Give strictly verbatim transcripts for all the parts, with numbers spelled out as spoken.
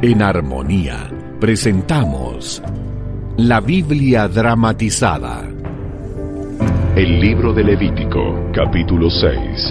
En Armonía presentamos la Biblia dramatizada. El libro de Levítico, capítulo seis.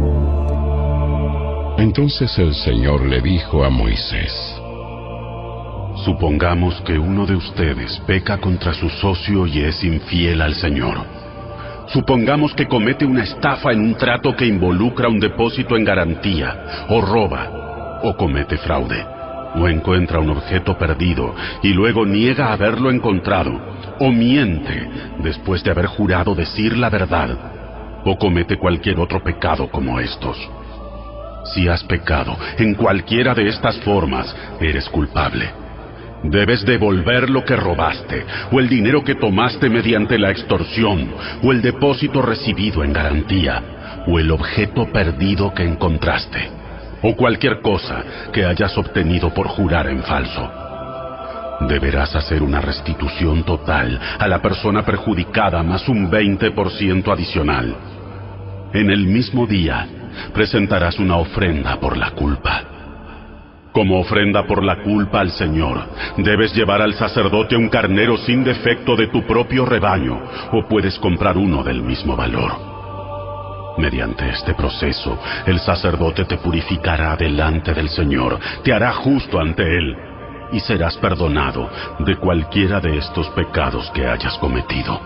Entonces el Señor le dijo a Moisés: Supongamos que uno de ustedes peca contra su socio y es infiel al Señor. Supongamos que comete una estafa en un trato que involucra un depósito en garantía, o roba, o comete fraude, o encuentra un objeto perdido y luego niega haberlo encontrado, o miente después de haber jurado decir la verdad, o comete cualquier otro pecado como estos. Si has pecado en cualquiera de estas formas, eres culpable. Debes devolver lo que robaste, o el dinero que tomaste mediante la extorsión, o el depósito recibido en garantía, o el objeto perdido que encontraste, o cualquier cosa que hayas obtenido por jurar en falso. Deberás hacer una restitución total a la persona perjudicada más un veinte por ciento adicional. En el mismo día, presentarás una ofrenda por la culpa. Como ofrenda por la culpa al Señor, debes llevar al sacerdote un carnero sin defecto de tu propio rebaño, o puedes comprar uno del mismo valor. Mediante este proceso, el sacerdote te purificará delante del Señor, te hará justo ante Él, y serás perdonado de cualquiera de estos pecados que hayas cometido.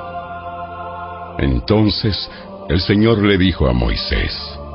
Entonces el Señor le dijo a Moisés: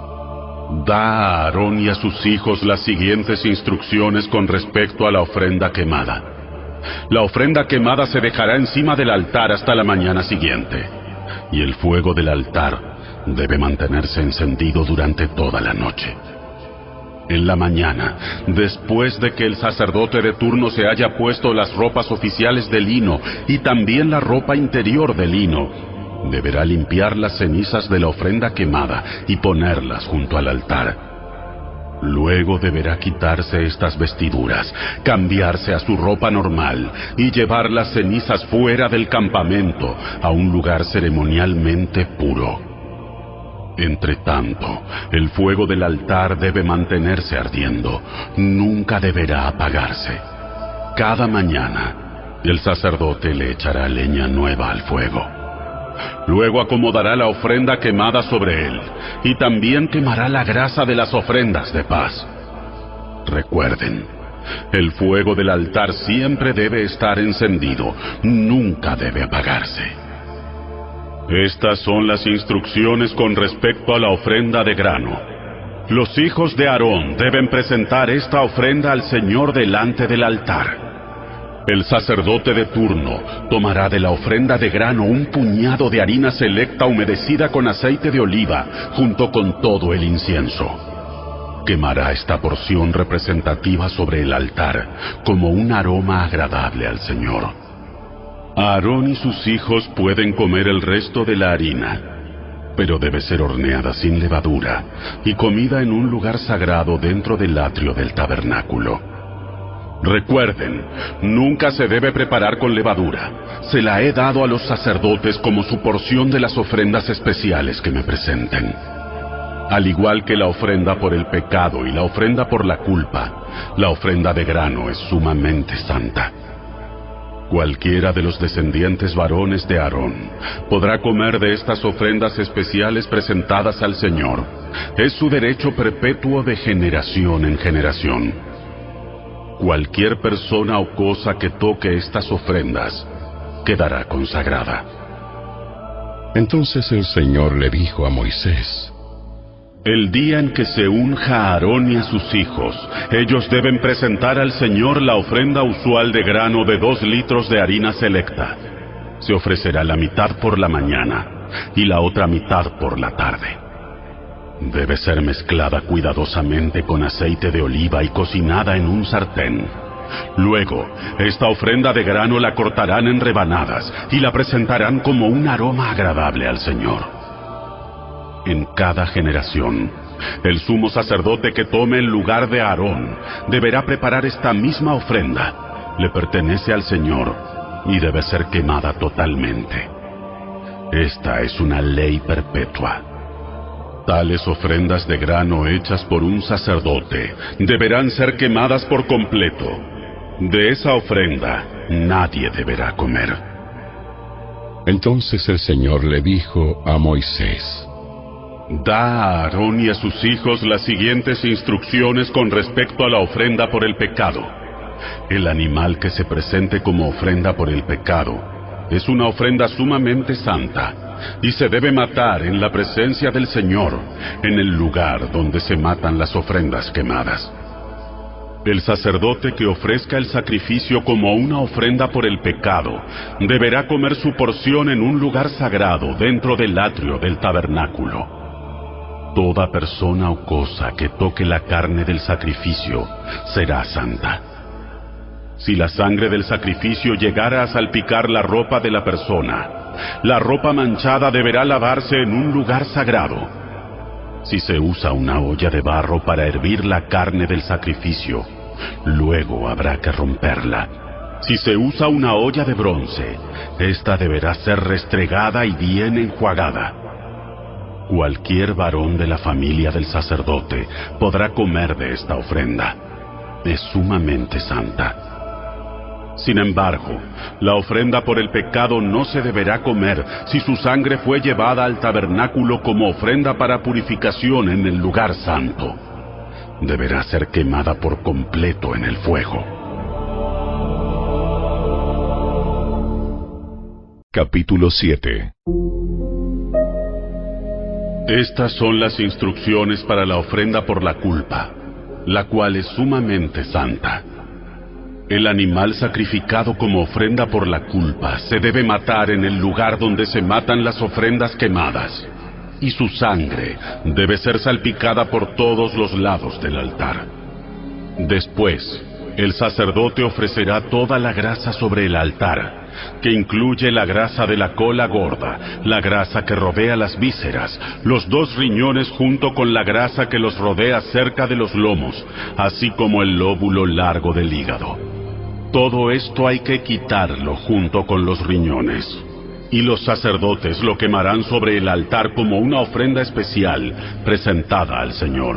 Da a Aarón y a sus hijos las siguientes instrucciones con respecto a la ofrenda quemada. La ofrenda quemada se dejará encima del altar hasta la mañana siguiente, y el fuego del altar debe mantenerse encendido durante toda la noche. En la mañana, después de que el sacerdote de turno se haya puesto las ropas oficiales de lino y también la ropa interior de lino, deberá limpiar las cenizas de la ofrenda quemada y ponerlas junto al altar. Luego deberá quitarse estas vestiduras, cambiarse a su ropa normal y llevar las cenizas fuera del campamento a un lugar ceremonialmente puro. Entre tanto, el fuego del altar debe mantenerse ardiendo, nunca deberá apagarse. Cada mañana, el sacerdote le echará leña nueva al fuego. Luego acomodará la ofrenda quemada sobre él, y también quemará la grasa de las ofrendas de paz. Recuerden, el fuego del altar siempre debe estar encendido, nunca debe apagarse. Estas son las instrucciones con respecto a la ofrenda de grano. Los hijos de Aarón deben presentar esta ofrenda al Señor delante del altar. El sacerdote de turno tomará de la ofrenda de grano un puñado de harina selecta humedecida con aceite de oliva, junto con todo el incienso. Quemará esta porción representativa sobre el altar, como un aroma agradable al Señor. Aarón y sus hijos pueden comer el resto de la harina, pero debe ser horneada sin levadura y comida en un lugar sagrado dentro del atrio del tabernáculo. Recuerden, nunca se debe preparar con levadura. Se la he dado a los sacerdotes como su porción de las ofrendas especiales que me presenten. Al igual que la ofrenda por el pecado y la ofrenda por la culpa, la ofrenda de grano es sumamente santa. Cualquiera de los descendientes varones de Aarón podrá comer de estas ofrendas especiales presentadas al Señor. Es su derecho perpetuo de generación en generación. Cualquier persona o cosa que toque estas ofrendas quedará consagrada. Entonces el Señor le dijo a Moisés: El día en que se unja a Aarón y a sus hijos, ellos deben presentar al Señor la ofrenda usual de grano de dos litros de harina selecta. Se ofrecerá la mitad por la mañana y la otra mitad por la tarde. Debe ser mezclada cuidadosamente con aceite de oliva y cocinada en un sartén. Luego, esta ofrenda de grano la cortarán en rebanadas y la presentarán como un aroma agradable al Señor. En cada generación, el sumo sacerdote que tome el lugar de Aarón deberá preparar esta misma ofrenda. Le pertenece al Señor y debe ser quemada totalmente. Esta es una ley perpetua. Tales ofrendas de grano hechas por un sacerdote deberán ser quemadas por completo. De esa ofrenda nadie deberá comer. Entonces el Señor le dijo a Moisés: Da a Aarón y a sus hijos las siguientes instrucciones con respecto a la ofrenda por el pecado. El animal que se presente como ofrenda por el pecado es una ofrenda sumamente santa y se debe matar en la presencia del Señor, en el lugar donde se matan las ofrendas quemadas. El sacerdote que ofrezca el sacrificio como una ofrenda por el pecado deberá comer su porción en un lugar sagrado dentro del atrio del tabernáculo. Toda persona o cosa que toque la carne del sacrificio será santa. Si la sangre del sacrificio llegara a salpicar la ropa de la persona, la ropa manchada deberá lavarse en un lugar sagrado. Si se usa una olla de barro para hervir la carne del sacrificio, luego habrá que romperla. Si se usa una olla de bronce, esta deberá ser restregada y bien enjuagada. Cualquier varón de la familia del sacerdote podrá comer de esta ofrenda. Es sumamente santa. Sin embargo, la ofrenda por el pecado no se deberá comer si su sangre fue llevada al tabernáculo como ofrenda para purificación en el lugar santo. Deberá ser quemada por completo en el fuego. Capítulo siete. Estas son las instrucciones para la ofrenda por la culpa, la cual es sumamente santa. El animal sacrificado como ofrenda por la culpa se debe matar en el lugar donde se matan las ofrendas quemadas, y su sangre debe ser salpicada por todos los lados del altar. Después, el sacerdote ofrecerá toda la grasa sobre el altar, que incluye la grasa de la cola gorda, la grasa que rodea las vísceras, los dos riñones junto con la grasa que los rodea cerca de los lomos, así como el lóbulo largo del hígado. Todo esto hay que quitarlo junto con los riñones. Y los sacerdotes lo quemarán sobre el altar como una ofrenda especial presentada al Señor.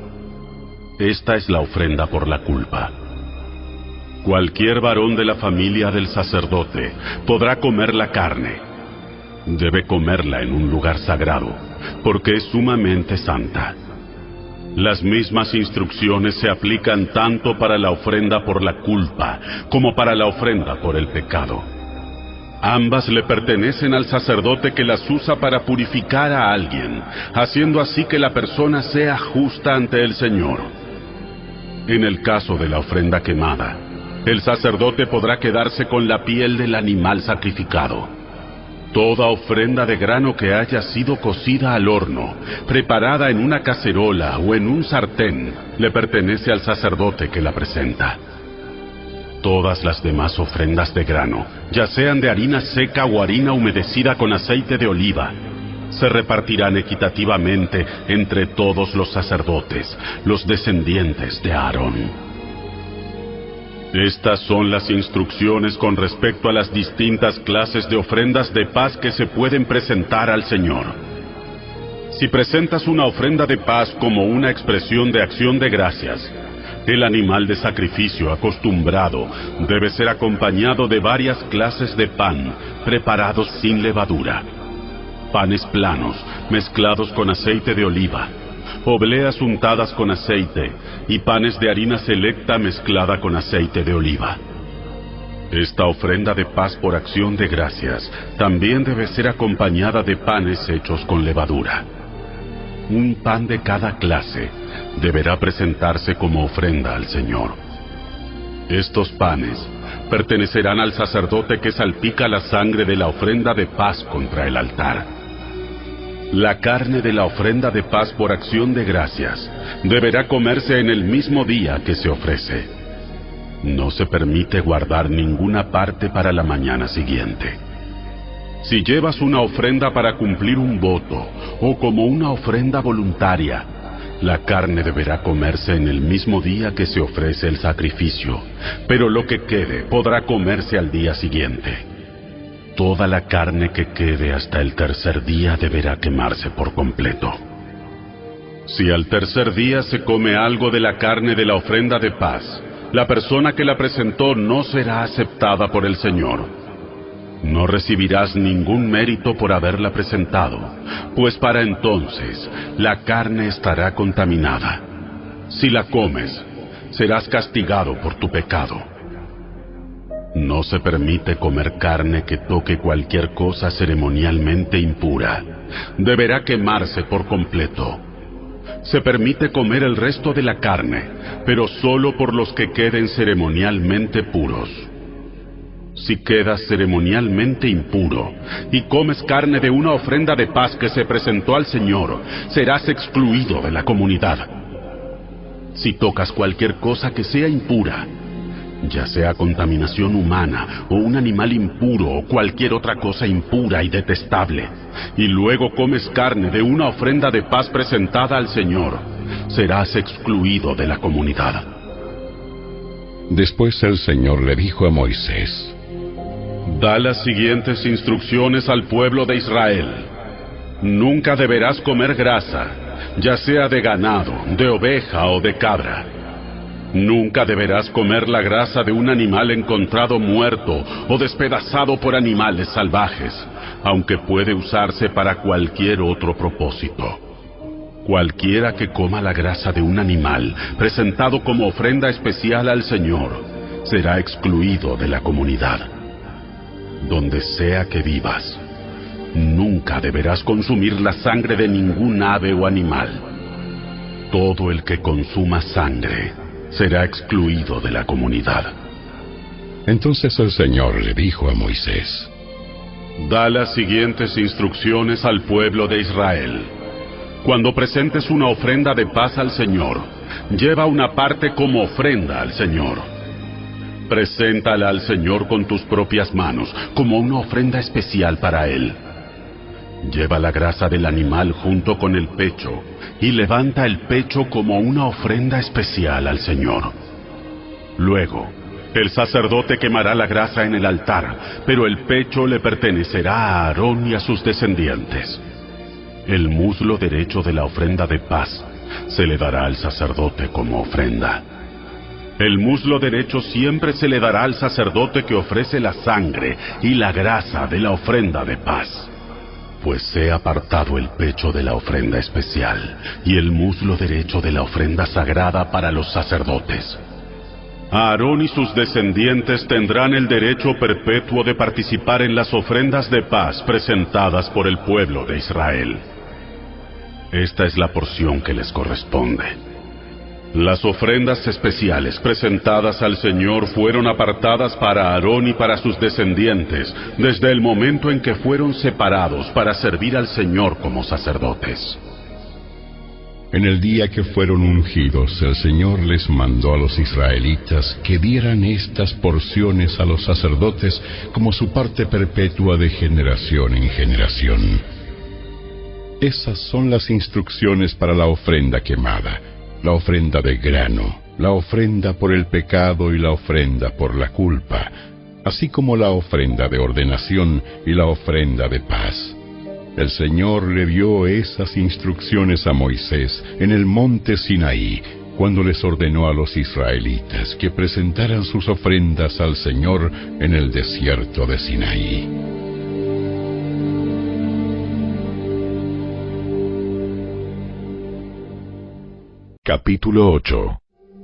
Esta es la ofrenda por la culpa. Cualquier varón de la familia del sacerdote podrá comer la carne. Debe comerla en un lugar sagrado, porque es sumamente santa. Las mismas instrucciones se aplican tanto para la ofrenda por la culpa como para la ofrenda por el pecado. Ambas le pertenecen al sacerdote que las usa para purificar a alguien, haciendo así que la persona sea justa ante el Señor. En el caso de la ofrenda quemada, el sacerdote podrá quedarse con la piel del animal sacrificado. Toda ofrenda de grano que haya sido cocida al horno, preparada en una cacerola o en un sartén, le pertenece al sacerdote que la presenta. Todas las demás ofrendas de grano, ya sean de harina seca o harina humedecida con aceite de oliva, se repartirán equitativamente entre todos los sacerdotes, los descendientes de Aarón. Estas son las instrucciones con respecto a las distintas clases de ofrendas de paz que se pueden presentar al Señor. Si presentas una ofrenda de paz como una expresión de acción de gracias, el animal de sacrificio acostumbrado debe ser acompañado de varias clases de pan preparados sin levadura, panes planos mezclados con aceite de oliva, obleas untadas con aceite y panes de harina selecta mezclada con aceite de oliva. Esta ofrenda de paz por acción de gracias también debe ser acompañada de panes hechos con levadura. Un pan de cada clase deberá presentarse como ofrenda al Señor. Estos panes pertenecerán al sacerdote que salpica la sangre de la ofrenda de paz contra el altar. La carne de la ofrenda de paz por acción de gracias deberá comerse en el mismo día que se ofrece. No se permite guardar ninguna parte para la mañana siguiente. Si llevas una ofrenda para cumplir un voto o como una ofrenda voluntaria, la carne deberá comerse en el mismo día que se ofrece el sacrificio, pero lo que quede podrá comerse al día siguiente. Toda la carne que quede hasta el tercer día deberá quemarse por completo. Si al tercer día se come algo de la carne de la ofrenda de paz, la persona que la presentó no será aceptada por el Señor. No recibirás ningún mérito por haberla presentado, pues para entonces la carne estará contaminada. Si la comes, serás castigado por tu pecado. No se permite comer carne que toque cualquier cosa ceremonialmente impura. Deberá quemarse por completo. Se permite comer el resto de la carne, pero solo por los que queden ceremonialmente puros. Si quedas ceremonialmente impuro y comes carne de una ofrenda de paz que se presentó al Señor, serás excluido de la comunidad. Si tocas cualquier cosa que sea impura, ya sea contaminación humana o un animal impuro o cualquier otra cosa impura y detestable, y luego comes carne de una ofrenda de paz presentada al Señor, serás excluido de la comunidad. Después el Señor le dijo a Moisés: Da las siguientes instrucciones al pueblo de Israel. Nunca deberás comer grasa, ya sea de ganado, de oveja o de cabra. Nunca deberás comer la grasa de un animal encontrado muerto o despedazado por animales salvajes, aunque puede usarse para cualquier otro propósito. Cualquiera que coma la grasa de un animal presentado como ofrenda especial al Señor será excluido de la comunidad. Donde sea que vivas, nunca deberás consumir la sangre de ningún ave o animal. Todo el que consuma sangre será excluido de la comunidad. Entonces el Señor le dijo a Moisés: Da las siguientes instrucciones al pueblo de Israel. Cuando presentes una ofrenda de paz al Señor, lleva una parte como ofrenda al Señor. Preséntala al Señor con tus propias manos, como una ofrenda especial para Él. Lleva la grasa del animal junto con el pecho, y levanta el pecho como una ofrenda especial al Señor. Luego, el sacerdote quemará la grasa en el altar, pero el pecho le pertenecerá a Aarón y a sus descendientes. El muslo derecho de la ofrenda de paz se le dará al sacerdote como ofrenda. El muslo derecho siempre se le dará al sacerdote que ofrece la sangre y la grasa de la ofrenda de paz. Pues sea apartado el pecho de la ofrenda especial y el muslo derecho de la ofrenda sagrada para los sacerdotes. Aarón y sus descendientes tendrán el derecho perpetuo de participar en las ofrendas de paz presentadas por el pueblo de Israel. Esta es la porción que les corresponde. Las ofrendas especiales presentadas al Señor fueron apartadas para Aarón y para sus descendientes desde el momento en que fueron separados para servir al Señor como sacerdotes. En el día que fueron ungidos, el Señor les mandó a los israelitas que dieran estas porciones a los sacerdotes como su parte perpetua de generación en generación. Esas son las instrucciones para la ofrenda quemada, la ofrenda de grano, la ofrenda por el pecado y la ofrenda por la culpa, así como la ofrenda de ordenación y la ofrenda de paz. El Señor le dio esas instrucciones a Moisés en el monte Sinaí, cuando les ordenó a los israelitas que presentaran sus ofrendas al Señor en el desierto de Sinaí. Capítulo ocho.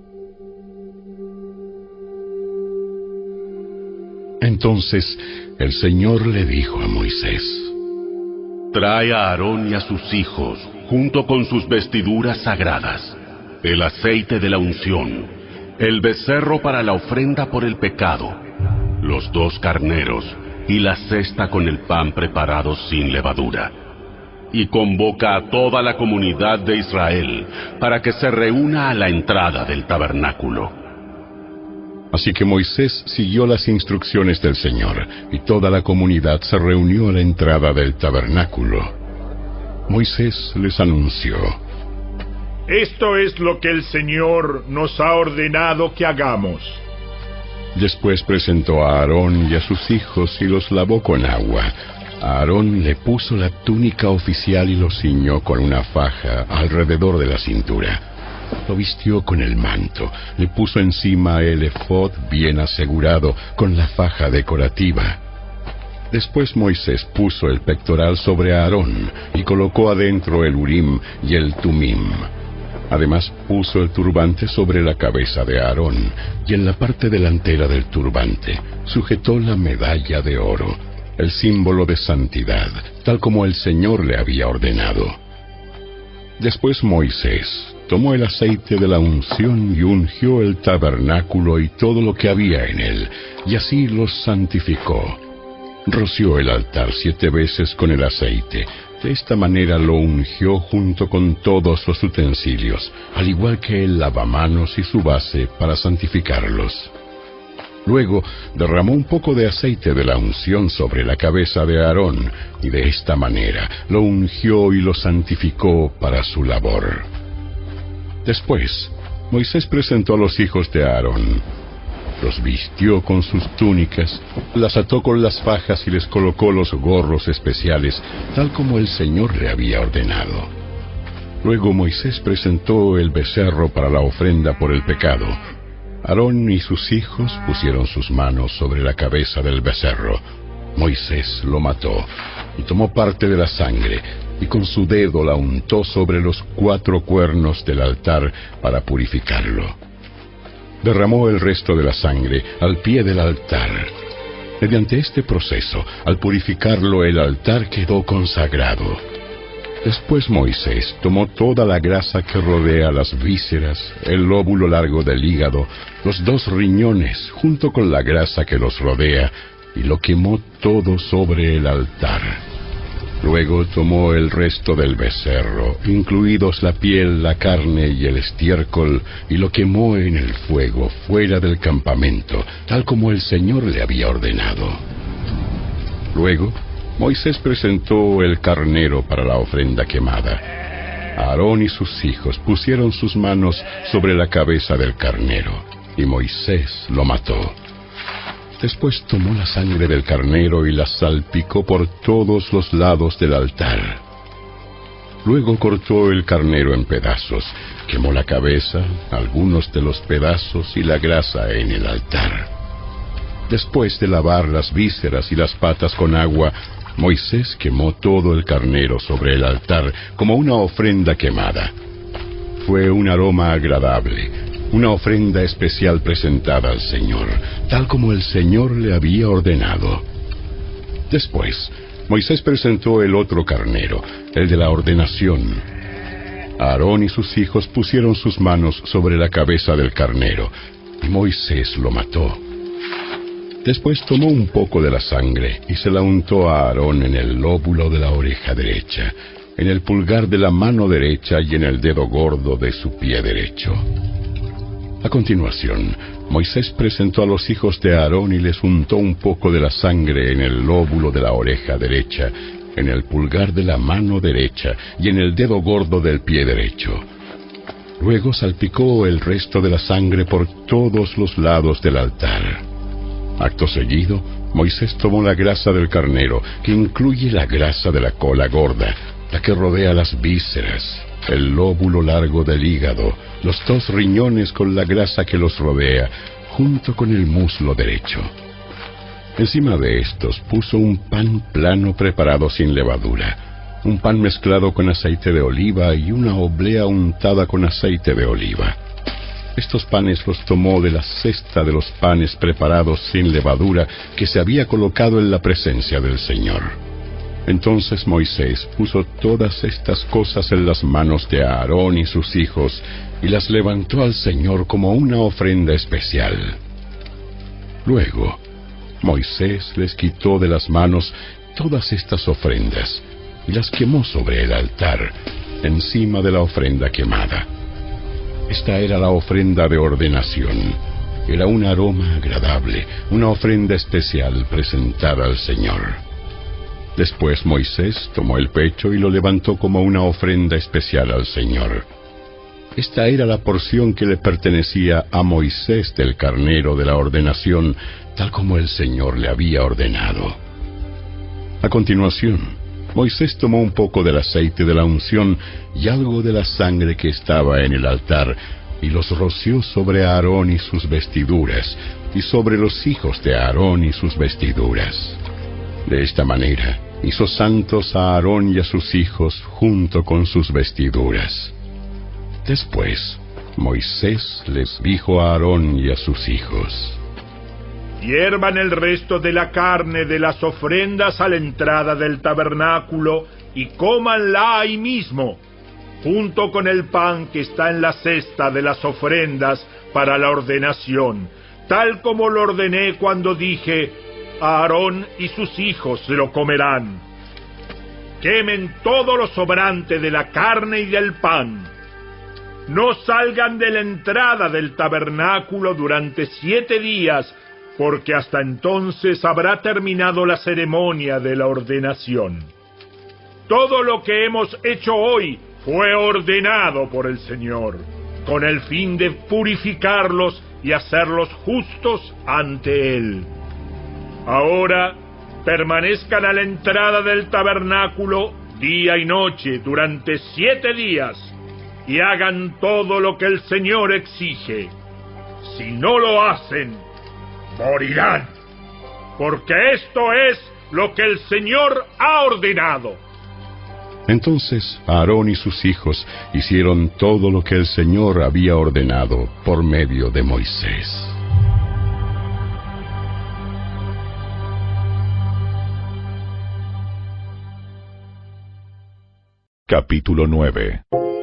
Entonces el Señor le dijo a Moisés: Trae a Aarón y a sus hijos, junto con sus vestiduras sagradas, el aceite de la unción, el becerro para la ofrenda por el pecado, los dos carneros y la cesta con el pan preparado sin levadura. Y convoca a toda la comunidad de Israel para que se reúna a la entrada del tabernáculo. Así que Moisés siguió las instrucciones del Señor, y toda la comunidad se reunió a la entrada del tabernáculo. Moisés les anunció: Esto es lo que el Señor nos ha ordenado que hagamos. Después presentó a Aarón y a sus hijos y los lavó con agua. Aarón le puso la túnica oficial y lo ciñó con una faja alrededor de la cintura. Lo vistió con el manto, le puso encima el efod bien asegurado con la faja decorativa. Después Moisés puso el pectoral sobre Aarón y colocó adentro el Urim y el Tumim. Además puso el turbante sobre la cabeza de Aarón y en la parte delantera del turbante sujetó la medalla de oro, el símbolo de santidad, tal como el Señor le había ordenado. Después Moisés tomó el aceite de la unción y ungió el tabernáculo y todo lo que había en él, y así los santificó. Roció el altar siete veces con el aceite. De esta manera lo ungió junto con todos los utensilios, al igual que el lavamanos y su base para santificarlos. Luego derramó un poco de aceite de la unción sobre la cabeza de Aarón, y de esta manera lo ungió y lo santificó para su labor. Después, Moisés presentó a los hijos de Aarón. Los vistió con sus túnicas, las ató con las fajas y les colocó los gorros especiales, tal como el Señor le había ordenado. Luego Moisés presentó el becerro para la ofrenda por el pecado. Aarón y sus hijos pusieron sus manos sobre la cabeza del becerro. Moisés lo mató y tomó parte de la sangre y con su dedo la untó sobre los cuatro cuernos del altar para purificarlo. Derramó el resto de la sangre al pie del altar. Mediante este proceso, al purificarlo, el altar quedó consagrado. Después Moisés tomó toda la grasa que rodea las vísceras, el lóbulo largo del hígado, los dos riñones, junto con la grasa que los rodea, y lo quemó todo sobre el altar. Luego tomó el resto del becerro, incluidos la piel, la carne y el estiércol, y lo quemó en el fuego fuera del campamento, tal como el Señor le había ordenado. Luego, Moisés presentó el carnero para la ofrenda quemada. Aarón y sus hijos pusieron sus manos sobre la cabeza del carnero, y Moisés lo mató. Después tomó la sangre del carnero y la salpicó por todos los lados del altar. Luego cortó el carnero en pedazos, quemó la cabeza, algunos de los pedazos y la grasa en el altar. Después de lavar las vísceras y las patas con agua, Moisés quemó todo el carnero sobre el altar como una ofrenda quemada. Fue un aroma agradable, una ofrenda especial presentada al Señor, tal como el Señor le había ordenado. Después, Moisés presentó el otro carnero, el de la ordenación. Aarón y sus hijos pusieron sus manos sobre la cabeza del carnero, y Moisés lo mató. Después tomó un poco de la sangre y se la untó a Aarón en el lóbulo de la oreja derecha, en el pulgar de la mano derecha y en el dedo gordo de su pie derecho. A continuación, Moisés presentó a los hijos de Aarón y les untó un poco de la sangre en el lóbulo de la oreja derecha, en el pulgar de la mano derecha y en el dedo gordo del pie derecho. Luego salpicó el resto de la sangre por todos los lados del altar. Acto seguido, Moisés tomó la grasa del carnero, que incluye la grasa de la cola gorda, la que rodea las vísceras, el lóbulo largo del hígado, los dos riñones con la grasa que los rodea, junto con el muslo derecho. Encima de estos puso un pan plano preparado sin levadura, un pan mezclado con aceite de oliva y una oblea untada con aceite de oliva. Estos panes los tomó de la cesta de los panes preparados sin levadura que se había colocado en la presencia del Señor. Entonces Moisés puso todas estas cosas en las manos de Aarón y sus hijos y las levantó al Señor como una ofrenda especial. Luego, Moisés les quitó de las manos todas estas ofrendas y las quemó sobre el altar, encima de la ofrenda quemada. Esta era la ofrenda de ordenación. Era un aroma agradable, una ofrenda especial presentada al Señor. Después Moisés tomó el pecho y lo levantó como una ofrenda especial al Señor. Esta era la porción que le pertenecía a Moisés del carnero de la ordenación, tal como el Señor le había ordenado. A continuación, Moisés tomó un poco del aceite de la unción y algo de la sangre que estaba en el altar, y los roció sobre Aarón y sus vestiduras, y sobre los hijos de Aarón y sus vestiduras. De esta manera hizo santos a Aarón y a sus hijos junto con sus vestiduras. Después, Moisés les dijo a Aarón y a sus hijos: hiervan el resto de la carne de las ofrendas a la entrada del tabernáculo y cómanla ahí mismo, junto con el pan que está en la cesta de las ofrendas para la ordenación, tal como lo ordené cuando dije: Aarón y sus hijos se lo comerán. Quemen todo lo sobrante de la carne y del pan. No salgan de la entrada del tabernáculo durante siete días, porque hasta entonces habrá terminado la ceremonia de la ordenación. Todo lo que hemos hecho hoy fue ordenado por el Señor, con el fin de purificarlos y hacerlos justos ante Él. Ahora, permanezcan a la entrada del tabernáculo día y noche durante siete días, y hagan todo lo que el Señor exige. Si no lo hacen, morirán, porque esto es lo que el Señor ha ordenado. Entonces Aarón y sus hijos hicieron todo lo que el Señor había ordenado por medio de Moisés. Capítulo nueve.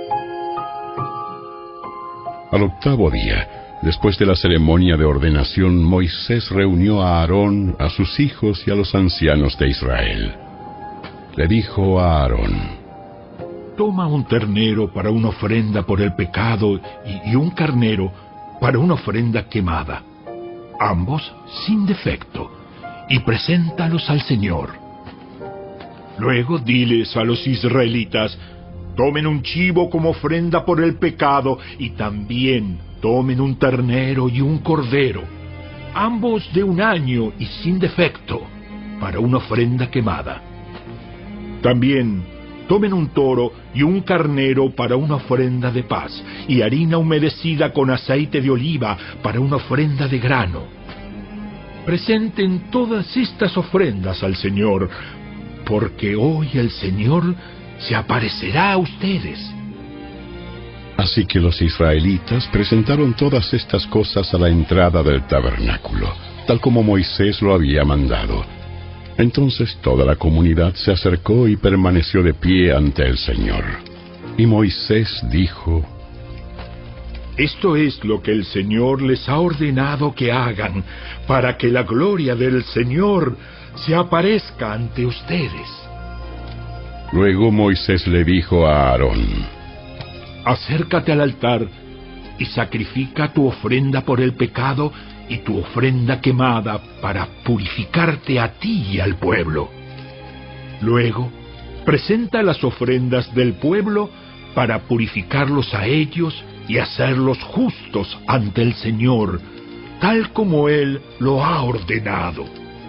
Al octavo día, después de la ceremonia de ordenación, Moisés reunió a Aarón, a sus hijos y a los ancianos de Israel. Le dijo a Aarón: toma un ternero para una ofrenda por el pecado y, y un carnero para una ofrenda quemada, ambos sin defecto, y preséntalos al Señor. Luego diles a los israelitas: tomen un chivo como ofrenda por el pecado y también tomen un ternero y un cordero, ambos de un año y sin defecto, para una ofrenda quemada. También tomen un toro y un carnero para una ofrenda de paz, y harina humedecida con aceite de oliva para una ofrenda de grano. Presenten todas estas ofrendas al Señor, porque hoy el Señor se aparecerá a ustedes. Así que los israelitas presentaron todas estas cosas a la entrada del tabernáculo, tal como Moisés lo había mandado. Entonces toda la comunidad se acercó y permaneció de pie ante el Señor. Y Moisés dijo: esto es lo que el Señor les ha ordenado que hagan, para que la gloria del Señor se aparezca ante ustedes. Luego Moisés le dijo a Aarón: acércate al altar y sacrifica tu ofrenda por el pecado y tu ofrenda quemada para purificarte a ti y al pueblo. Luego, presenta las ofrendas del pueblo para purificarlos a ellos y hacerlos justos ante el Señor, tal como Él lo ha ordenado.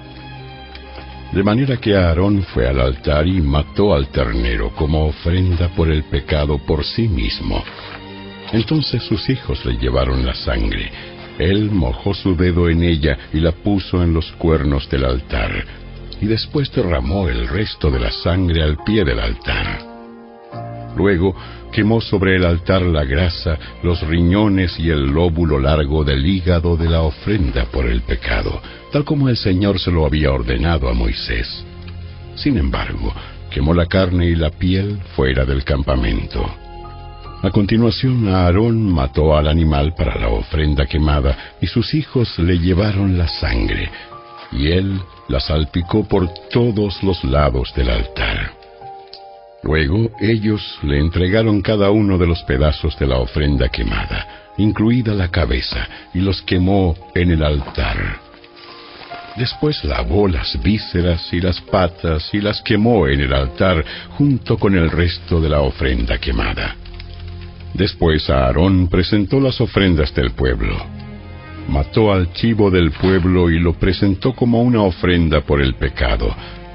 De manera que Aarón fue al altar y mató al ternero como ofrenda por el pecado por sí mismo. Entonces sus hijos le llevaron la sangre. Él mojó su dedo en ella y la puso en los cuernos del altar, y después derramó el resto de la sangre al pie del altar. Luego quemó sobre el altar la grasa, los riñones y el lóbulo largo del hígado de la ofrenda por el pecado, tal como el Señor se lo había ordenado a Moisés. Sin embargo, quemó la carne y la piel fuera del campamento. A continuación, Aarón mató al animal para la ofrenda quemada, y sus hijos le llevaron la sangre, y él la salpicó por todos los lados del altar. Luego ellos le entregaron cada uno de los pedazos de la ofrenda quemada, incluida la cabeza, y los quemó en el altar. Después lavó las vísceras y las patas y las quemó en el altar junto con el resto de la ofrenda quemada. Después Aarón presentó las ofrendas del pueblo. Mató al chivo del pueblo y lo presentó como una ofrenda por el pecado,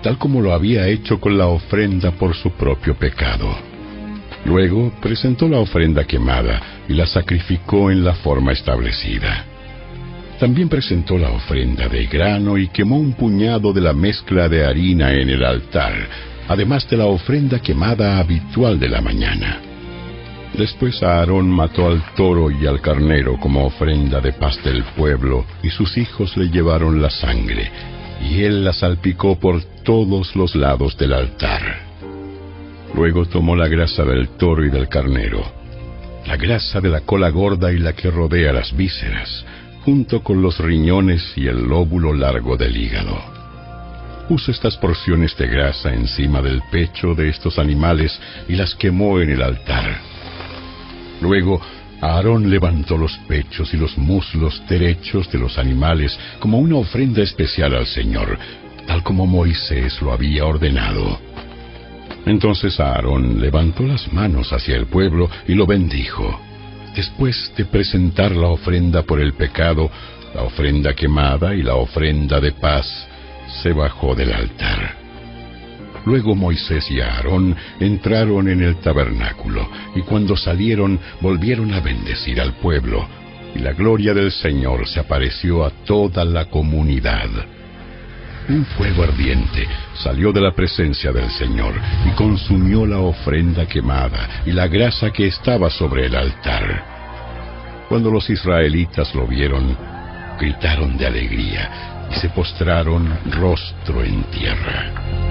tal como lo había hecho con la ofrenda por su propio pecado. Luego presentó la ofrenda quemada y la sacrificó en la forma establecida. También presentó la ofrenda de grano y quemó un puñado de la mezcla de harina en el altar, además de la ofrenda quemada habitual de la mañana. Después Aarón mató al toro y al carnero como ofrenda de paz del pueblo, y sus hijos le llevaron la sangre, y él la salpicó por todos los lados del altar. Luego tomó la grasa del toro y del carnero, la grasa de la cola gorda y la que rodea las vísceras, junto con los riñones y el lóbulo largo del hígado. Puso estas porciones de grasa encima del pecho de estos animales y las quemó en el altar. Luego Aarón levantó los pechos y los muslos derechos de los animales como una ofrenda especial al Señor, tal como Moisés lo había ordenado. Entonces Aarón levantó las manos hacia el pueblo y lo bendijo. Después de presentar la ofrenda por el pecado, la ofrenda quemada y la ofrenda de paz, se bajó del altar. Luego Moisés y Aarón entraron en el tabernáculo, y cuando salieron volvieron a bendecir al pueblo, y la gloria del Señor se apareció a toda la comunidad. Un fuego ardiente salió de la presencia del Señor y consumió la ofrenda quemada y la grasa que estaba sobre el altar. Cuando los israelitas lo vieron, gritaron de alegría y se postraron rostro en tierra.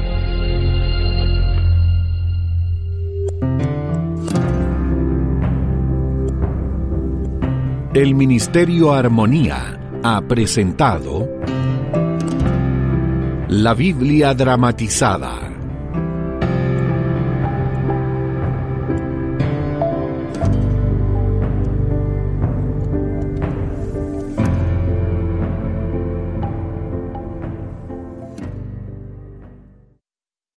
El Ministerio Armonía ha presentado La Biblia dramatizada,